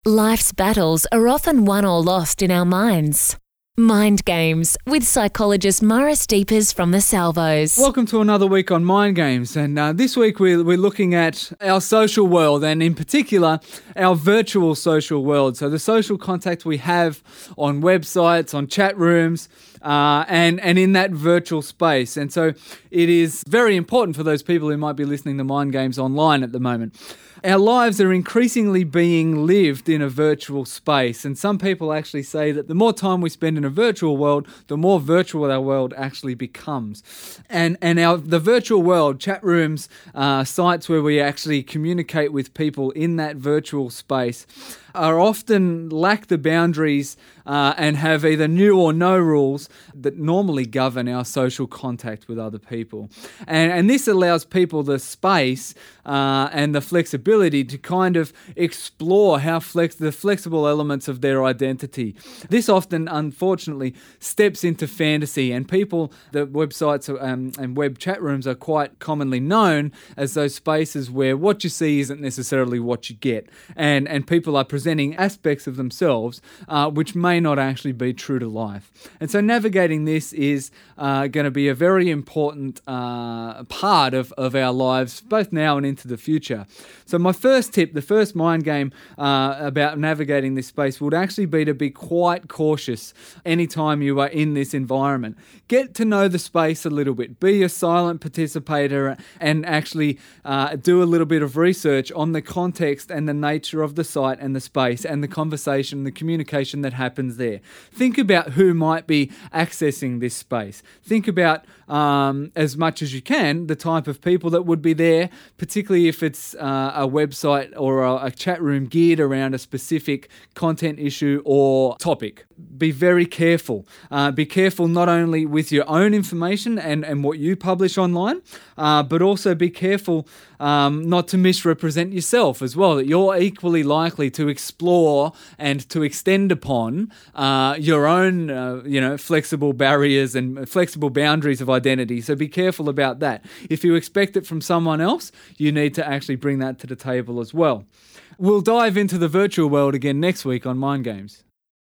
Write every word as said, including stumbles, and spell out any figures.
Life's battles are often won or lost in our minds. Mind Games with psychologist Maurice Deepers from the Salvos. Welcome to another week on Mind Games, and uh, this week we're, we're looking at our social world, and in particular our virtual social world. So the social contact we have on websites, on chat rooms, uh, and, and in that virtual space. And so it is very important for those people who might be listening to Mind Games online at the moment. Our lives are increasingly being lived in a virtual space, and some people actually say that the more time we spend in a virtual world, the more virtual our world actually becomes. And and our the virtual world, chat rooms, uh, sites where we actually communicate with people in that virtual space, are often lack the boundaries uh, and have either new or no rules that normally govern our social contact with other people. And, and this allows people the space uh, and the flexibility to kind of explore how flex the flexible elements of their identity. This often, unfortunately, steps into fantasy, and people, the websites um, and web chat rooms are quite commonly known as those spaces where what you see isn't necessarily what you get, and, and people are presenting aspects of themselves uh, which may not actually be true to life. And so navigating this is uh, going to be a very important uh, part of, of our lives, both now and into the future. So my first tip, the first mind game uh, about navigating this space would actually be to be quite cautious anytime you are in this environment. Get to know the space a little bit. Be a silent participator and actually uh, do a little bit of research on the context and the nature of the site and the space and the conversation, the communication that happens there. Think about who might be accessing this space. Think about, um, as much as you can, the type of people that would be there, particularly if it's uh, a website or a, a chat room geared around a specific content issue or topic. Be very careful. Uh, be careful not only with your own information and, and what you publish online, uh, but also be careful um, not to misrepresent yourself as well, that you're equally likely to explore and to extend upon uh, your own uh, you know, flexible barriers and flexible boundaries of identity. So be careful about that. If you expect it from someone else, you need to actually bring that to the table as well. We'll dive into the virtual world again next week on Mind Games.